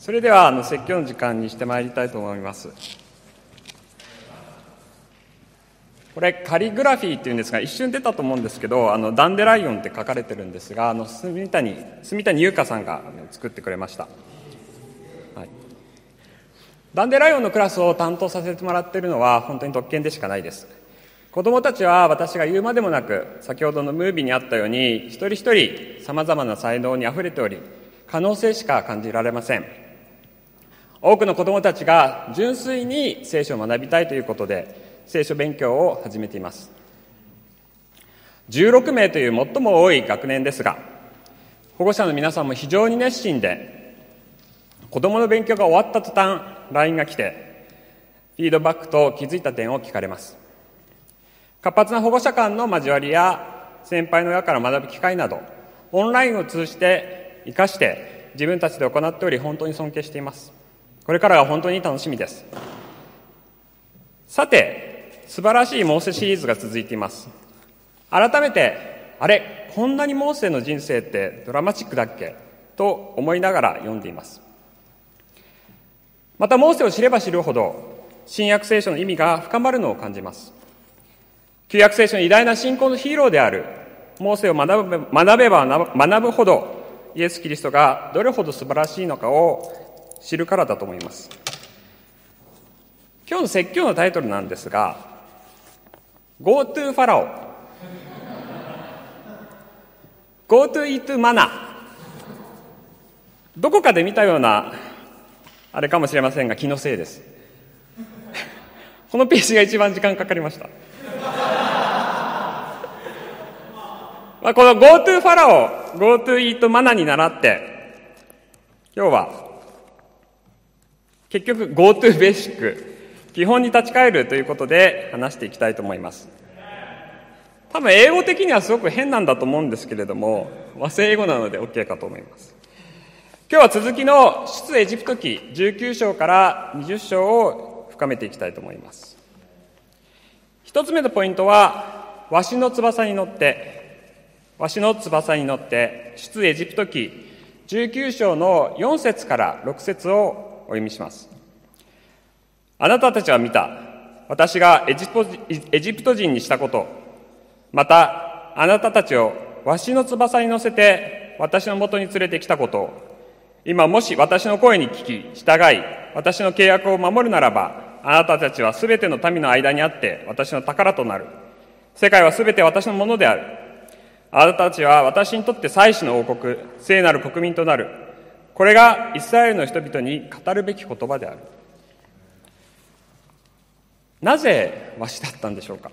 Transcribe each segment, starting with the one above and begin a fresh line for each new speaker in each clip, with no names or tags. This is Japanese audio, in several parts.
それでは説教の時間にしてまいりたいと思います。これカリグラフィーっていうんですが、一瞬出たと思うんですけど、ダンデライオンって書かれてるんですが、住谷優香さんが作ってくれました。はい、ダンデライオンのクラスを担当させてもらっているのは本当に特権でしかないです。子どもたちは私が言うまでもなく、先ほどのムービーにあったように一人一人さまざまな才能にあふれており、可能性しか感じられません。多くの子どもたちが純粋に聖書を学びたいということで聖書勉強を始めています。16名という最も多い学年ですが、保護者の皆さんも非常に熱心で、子どもの勉強が終わった途端 LINE が来てフィードバックと気づいた点を聞かれます。活発な保護者間の交わりや先輩の親から学ぶ機会など、オンラインを通じて生かして自分たちで行っており、本当に尊敬しています。これからが本当に楽しみです。さて、素晴らしいモーセシリーズが続いています。改めて、こんなにモーセの人生ってドラマチックだっけと思いながら読んでいます。またモーセを知れば知るほど新約聖書の意味が深まるのを感じます。旧約聖書の偉大な信仰のヒーローであるモーセを学べば学ぶほど、イエス・キリストがどれほど素晴らしいのかを知るからだと思います。今日の説教のタイトルなんですが、 Go to ファラオ Go to eat マナ。どこかで見たようなあれかもしれませんが、気のせいです。このページが一番時間かかりました。この Go to ファラオ Go to eat マナに倣って、今日は結局 Go to ベーシック、基本に立ち返るということで話していきたいと思います。多分英語的にはすごく変なんだと思うんですけれども、和製英語なので OK かと思います。今日は続きの出エジプト記19章から20章を深めていきたいと思います。一つ目のポイントは、わしの翼に乗って出エジプト記19章の4節から6節をお読みします。あなたたちは見た。私がエジプト人にしたこと。また、あなたたちをわしの翼に乗せて私のもとに連れてきたことを。今もし私の声に聞き、従い、私の契約を守るならば、あなたたちはすべての民の間にあって私の宝となる。世界はすべて私のものである。あなたたちは私にとって祭司の王国、聖なる国民となる。これがイスラエルの人々に語るべき言葉である。なぜわしだったんでしょうか。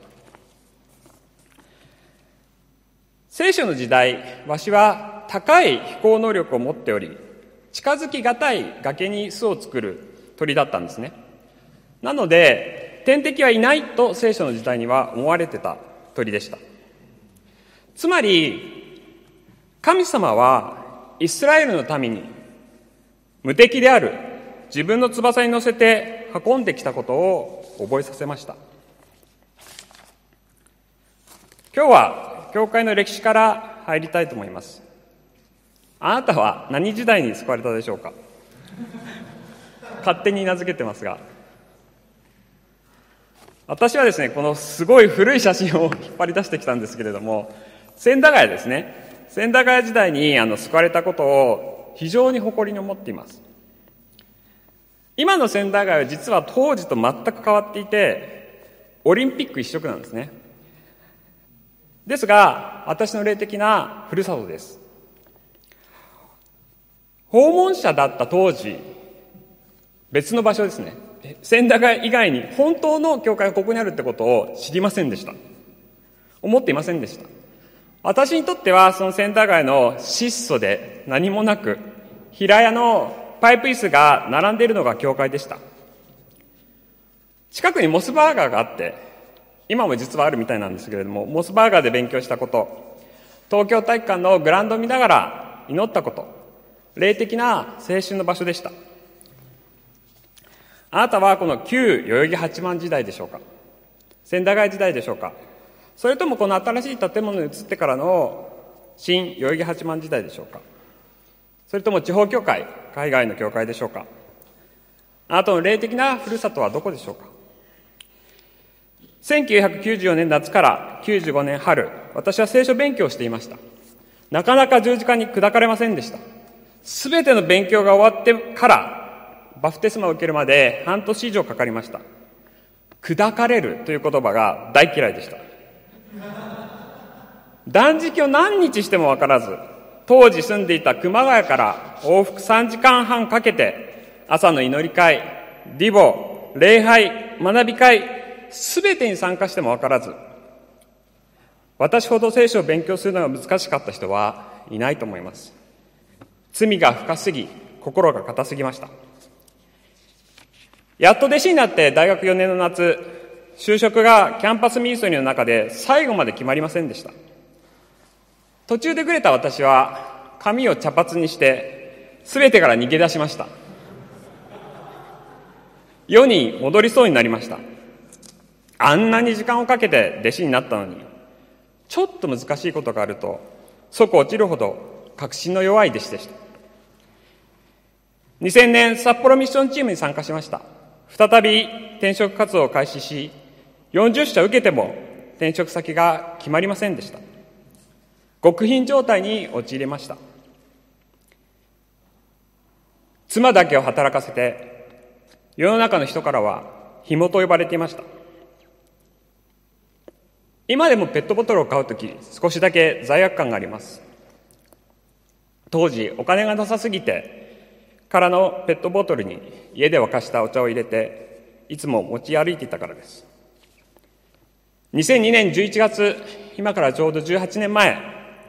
聖書の時代、わしは高い飛行能力を持っており、近づきがたい崖に巣を作る鳥だったんですね。なので天敵はいないと聖書の時代には思われてた鳥でした。つまり神様はイスラエルの民に無敵である自分の翼に乗せて運んできたことを覚えさせました。今日は教会の歴史から入りたいと思います。あなたは何時代に救われたでしょうか。勝手に名付けてますが、私はですね、このすごい古い写真を引っ張り出してきたんですけれども、千駄ヶ谷ですね。千駄ヶ谷時代に救われたことを非常に誇りに思っています。今の千駄ヶ谷は実は当時と全く変わっていて、オリンピック一色なんですね。ですが、私の霊的なふるさとです。訪問者だった当時、別の場所ですね。千駄ヶ谷以外に本当の教会がここにあるってことを知りませんでした。思っていませんでした。私にとってはその千駄ヶ谷の質素で何もなく、平屋のパイプ椅子が並んでいるのが教会でした。近くにモスバーガーがあって、今も実はあるみたいなんですけれども、モスバーガーで勉強したこと、東京体育館のグラウンドを見ながら祈ったこと、霊的な青春の場所でした。あなたはこの旧代々木八幡時代でしょうか、千駄ヶ谷時代でしょうか、それともこの新しい建物に移ってからの新代々木八幡時代でしょうか。 それとも地方教会、海外の教会でしょうか。あなたの霊的なふるさとはどこでしょうか。1994年夏から95年春、私は聖書勉強をしていました。なかなか十字架に砕かれませんでした。すべての勉強が終わってからバプテスマを受けるまで半年以上かかりました。砕かれるという言葉が大嫌いでした。断食を何日しても分からず、当時住んでいた熊谷から往復3時間半かけて、朝の祈り会、ディボ、礼拝、学び会、すべてに参加しても分からず、私ほど聖書を勉強するのが難しかった人はいないと思います。罪が深すぎ、心が硬すぎました。やっと弟子になって大学4年の夏、就職がキャンパスミニストリーの中で最後まで決まりませんでした。途中でぐれた私は髪を茶髪にして全てから逃げ出しました。世に戻りそうになりました。あんなに時間をかけて弟子になったのに、ちょっと難しいことがあると即落ちるほど確信の弱い弟子でした。2000年札幌ミッションチームに参加しました。再び転職活動を開始し、40社受けても転職先が決まりませんでした。極貧状態に陥れました。妻だけを働かせて、世の中の人からは紐と呼ばれていました。今でもペットボトルを買うとき、少しだけ罪悪感があります。当時お金がなさすぎて、空のペットボトルに家で沸かしたお茶を入れて、いつも持ち歩いていたからです。2002年11月、今からちょうど18年前、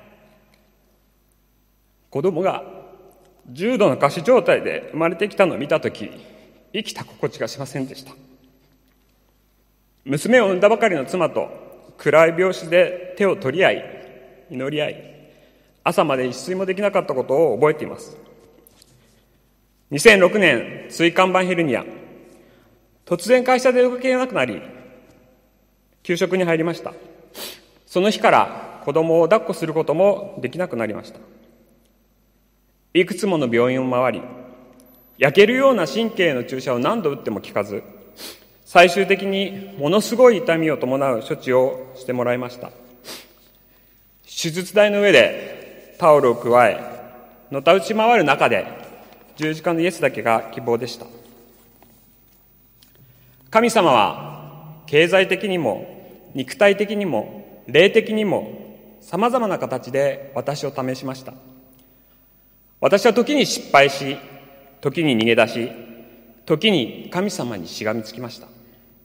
子供が重度の仮死状態で生まれてきたのを見たとき、生きた心地がしませんでした。娘を産んだばかりの妻と暗い病室で手を取り合い、祈り合い、朝まで一睡もできなかったことを覚えています。2006年、椎間板ヘルニア。突然会社で動けなくなり、休職に入りました。その日から子供を抱っこすることもできなくなりました。いくつもの病院を回り、焼けるような神経の注射を何度打っても効かず、最終的にものすごい痛みを伴う処置をしてもらいました。手術台の上でタオルを加え、のたうち回る中で十字架のイエスだけが希望でした。神様は経済的にも肉体的にも霊的にもさまざまな形で私を試しました。私は時に失敗し、時に逃げ出し、時に神様にしがみつきました。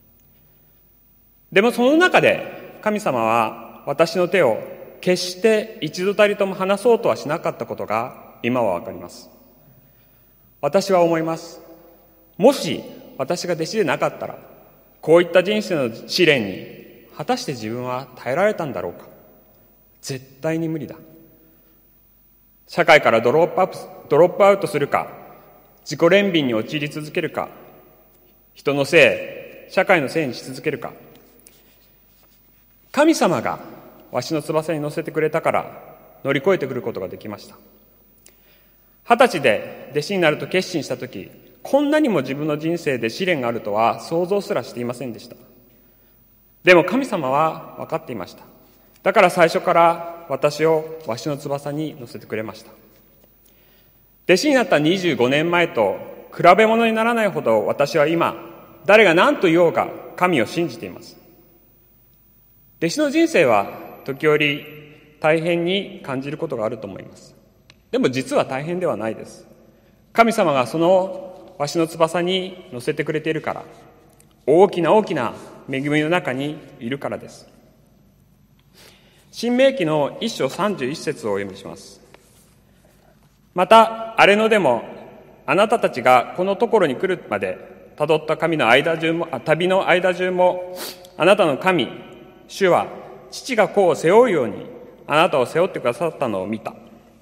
でもその中で神様は私の手を決して一度たりとも離そうとはしなかったことが今はわかります。私は思います。もし私が弟子でなかったら、こういった人生の試練に果たして自分は耐えられたんだろうか。絶対に無理だ。社会からドロップアウトするか、自己憐憫に陥り続けるか、人のせい、社会のせいにし続けるか。神様がわしの翼に乗せてくれたから乗り越えてくることができました。20歳で弟子になると決心したとき、こんなにも自分の人生で試練があるとは想像すらしていませんでした。でも神様は分かっていました。だから最初から私をわしの翼に乗せてくれました。弟子になった25年前と比べ物にならないほど、私は今誰が何と言おうか神を信じています。弟子の人生は時折大変に感じることがあると思います。でも実は大変ではないです。神様がそのわしの翼に乗せてくれているから、大きな大きな恵みの中にいるからです。申命記の1章31節をお読みします。また荒れ野でもあなたたちがこのところに来るまでたどった旅の間中もあなたの神主は父が子を背負うようにあなたを背負ってくださったのを見た。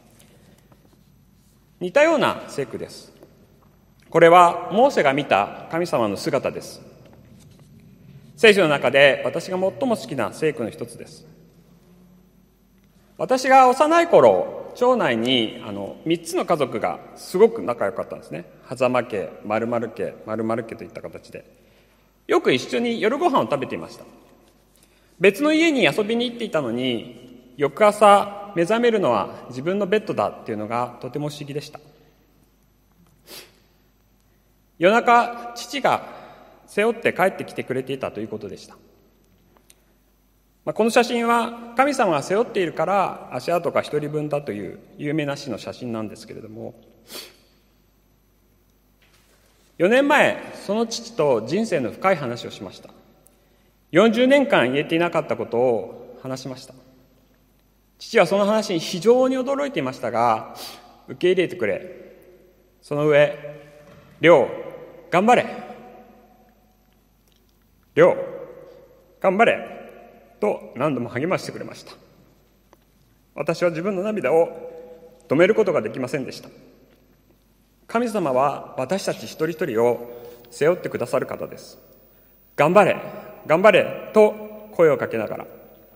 似たような聖句です。これはモーセが見た神様の姿です。聖書の中で私が最も好きな聖句の一つです。私が幼い頃、 町内に3つの家族がすごく仲良かったんですね。狭間家、〇〇家、〇〇家といった形でよく一緒に夜ご飯を食べていました。別の家に遊びに行っていたのに、翌朝目覚めるのは自分のベッドだっていうのがとても不思議でした。夜中、父が背負って帰ってきてくれていたということでした。この写真は神様が背負っているから足跡が一人分だという有名な詩の写真なんですけれども、4年前、その父と人生の深い話をしました。40年間言えていなかったことを話しました。父はその話に非常に驚いていましたが、受け入れてくれ、その上、亮、頑張れ、亮、頑張れと何度も励ましてくれました。私は自分の涙を止めることができませんでした。神様は私たち一人一人を背負ってくださる方です。頑張れ、頑張れと声をかけながら。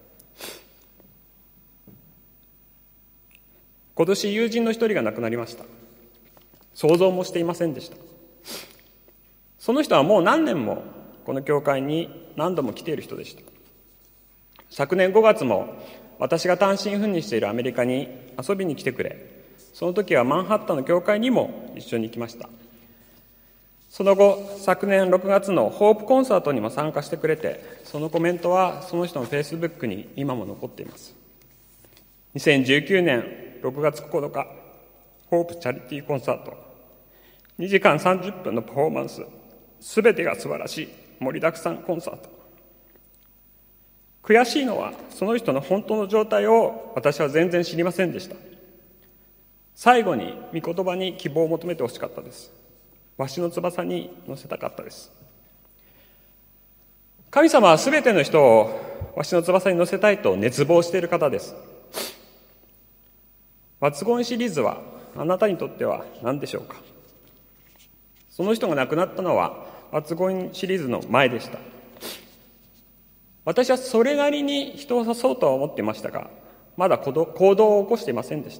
今年友人の一人が亡くなりました。想像もしていませんでした。その人はもう何年もこの教会に何度も来ている人でした。昨年5月も私が単身赴任しているアメリカに遊びに来てくれ、その時はマンハッタンの教会にも一緒に行きました。その後、昨年6月のホープコンサートにも参加してくれて、そのコメントはその人のフェイスブックに今も残っています。2019年6月9日、ホープチャリティーコンサート、2時間30分のパフォーマンス、すべてが素晴らしい盛りだくさんコンサート。悔しいのはその人の本当の状態を私は全然知りませんでした。最後に御言葉に希望を求めてほしかったです。わしの翼に乗せたかったです。神様はすべての人をわしの翼に乗せたいと熱望している方です。What's Goingシリーズはあなたにとっては何でしょうか。その人が亡くなったのはWhat's Goingシリーズの前でした。私はそれなりに人を誘うとは思っていましたが、まだ行動を起こしていませんでした。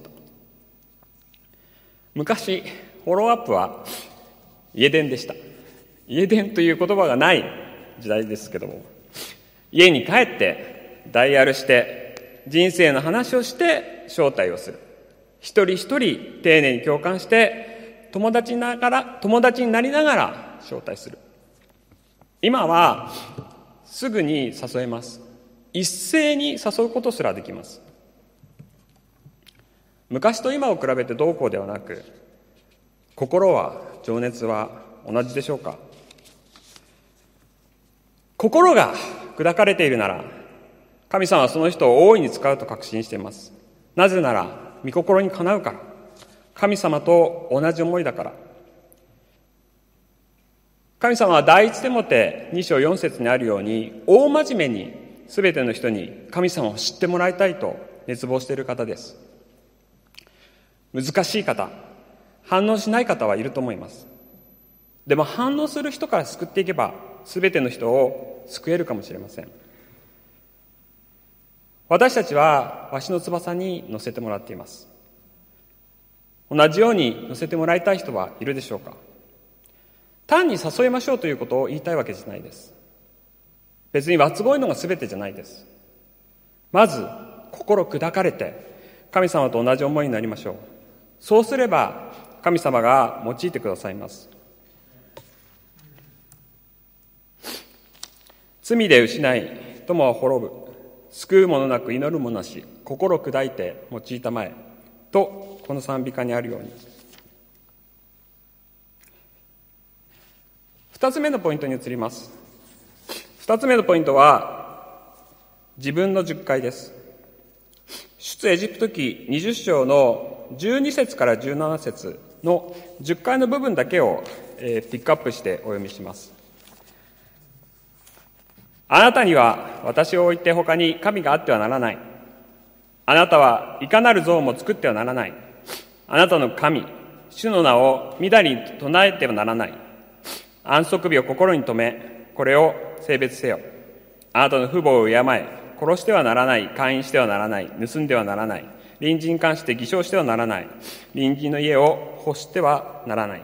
昔、フォローアップは家電でした。家電という言葉がない時代ですけども、家に帰ってダイヤルして人生の話をして招待をする。一人一人丁寧に共感して友達になりながら招待する。今はすぐに誘えます。一斉に誘うことすらできます。昔と今を比べてどうこうではなく、心は、情熱は同じでしょうか。心が砕かれているなら、神様はその人を大いに使うと確信しています。なぜなら、御心にかなうから。神様と同じ思いだから。神様は第一テモテ2章4節にあるように、大真面目に全ての人に神様を知ってもらいたいと熱望している方です。難しい方、反応しない方はいると思います。でも反応する人から救っていけば、全ての人を救えるかもしれません。私たちはわしの翼に乗せてもらっています。同じように乗せてもらいたい人はいるでしょうか。単に誘いましょうということを言いたいわけじゃないです。別にWhat's Goingのが全てじゃないです。まず心砕かれて神様と同じ思いになりましょう。そうすれば神様が用いてくださいます。罪で失い友は滅ぶ、救うものなく祈るもなし、心砕いて用いたまえとこの賛美歌にあるように。二つ目のポイントに移ります。二つ目のポイントは自分の十戒です。出エジプト記20章の12節から17節の10回の部分だけをピックアップしてお読みします。あなたには私を置いて他に神があってはならない。あなたはいかなる像も作ってはならない。あなたの神、主の名をみだりに唱えてはならない。安息日を心に留め、これを聖別せよ。あなたの父母を敬え、殺してはならない、姦淫してはならない、盗んではならない、 隣人に関して偽証してはならない。隣人の家を欲してはならない。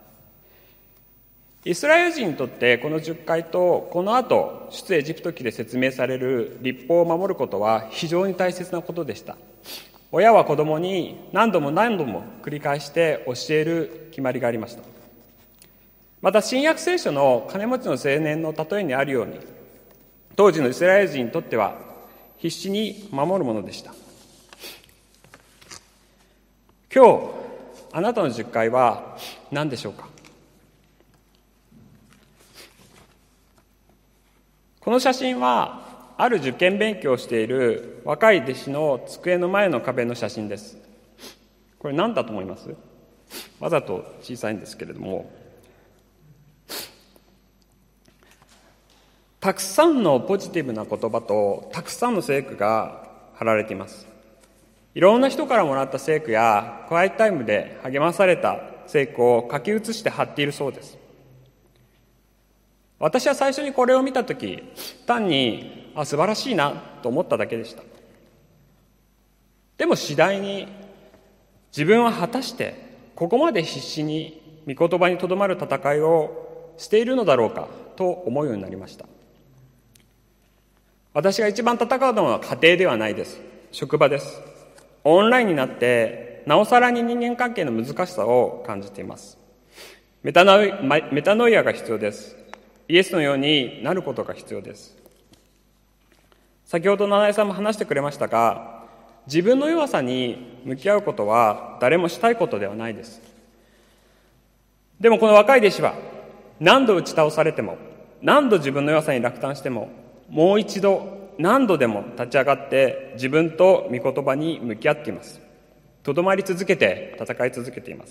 イスラエル人にとってこの10回とこの後出エジプト記で説明される律法を守ることは非常に大切なことでした。親は子供に何度も何度も繰り返して教える決まりがありました。また新約聖書の金持ちの青年の例えにあるように、当時のイスラエル人にとっては必死に守るものでした。今日あなたの10回は何でしょうか。この写真はある受験勉強をしている若い弟子の机の前の壁の写真です。これ何だと思います？わざと小さいんですけれども、たくさんのポジティブな言葉とたくさんの聖句が貼られています。いろんな人からもらった聖句やクワイエットタイムで励まされた聖句を書き写して貼っているそうです。私は最初にこれを見たとき、単に素晴らしいなと思っただけでした。でも次第に自分は果たしてここまで必死に御言葉にとどまる戦いをしているのだろうかと思うようになりました。私が一番戦うのは家庭ではないです。職場です。オンラインになってなおさらに人間関係の難しさを感じています。メタノイアが必要です。イエスのようになることが必要です。先ほど七重さんも話してくれましたが、自分の弱さに向き合うことは誰もしたいことではないです。でもこの若い弟子は何度打ち倒されても、何度自分の弱さに落胆しても、もう一度何度でも立ち上がって自分と御言葉に向き合っています。とどまり続けて戦い続けています。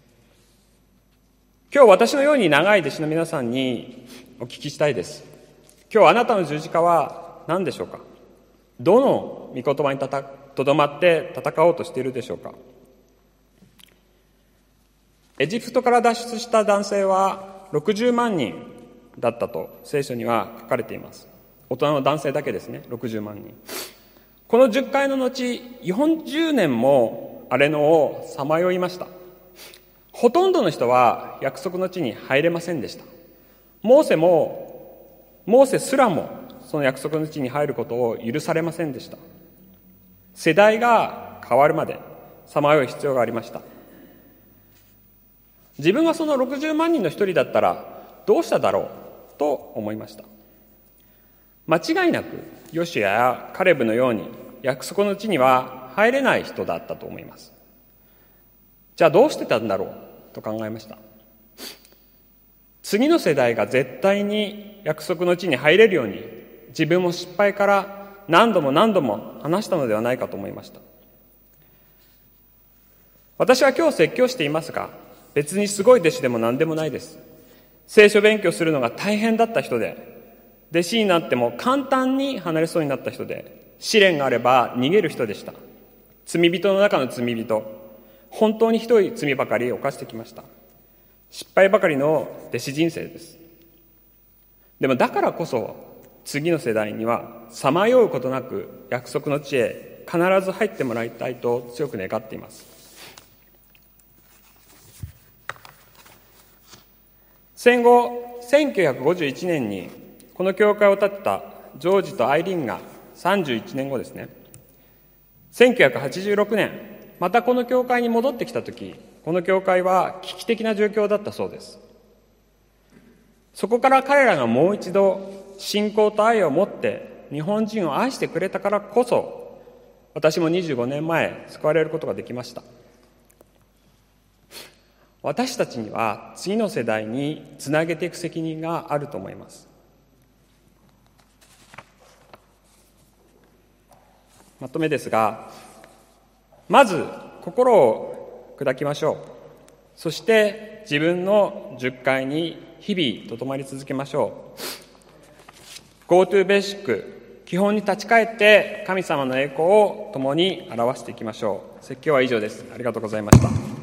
今日私のように長い弟子の皆さんにお聞きしたいです。今日あなたの十字架は何でしょうか。どの御言葉にとどまって戦おうとしているでしょうか。エジプトから脱出した男性は60万人だったと聖書には書かれています。大人の男性だけですね、60万人。この10回の後、40年も荒れ野をさまよいました。ほとんどの人は約束の地に入れませんでした。モーセすらもその約束の地に入ることを許されませんでした。世代が変わるまでさまよう必要がありました。自分がその60万人の一人だったらどうしただろうと思いました。間違いなくヨシュアやカレブのように約束の地には入れない人だったと思います。じゃあどうしてたんだろうと考えました。次の世代が絶対に約束の地に入れるように自分も失敗から何度も何度も話したのではないかと思いました。私は今日説教していますが、別にすごい弟子でも何でもないです。聖書勉強するのが大変だった人で、弟子になっても簡単に離れそうになった人で、試練があれば逃げる人でした。罪人の中の罪人。本当にひどい罪ばかり犯してきました。失敗ばかりの弟子人生です。でもだからこそ次の世代にはさまようことなく約束の地へ必ず入ってもらいたいと強く願っています。戦後1951年にこの教会を建てたジョージとアイリーンが31年後ですね、1986年またこの教会に戻ってきたとき、この教会は危機的な状況だったそうです。そこから彼らがもう一度信仰と愛を持って日本人を愛してくれたからこそ、私も25年前救われることができました。私たちには次の世代につなげていく責任があると思います。まとめですが、まず心を砕きましょう。そして自分の10回に日々とどまり続けましょう。 GoTo ベーシック、基本に立ち返って神様の栄光を共に表していきましょう。説教は以上です。ありがとうございました。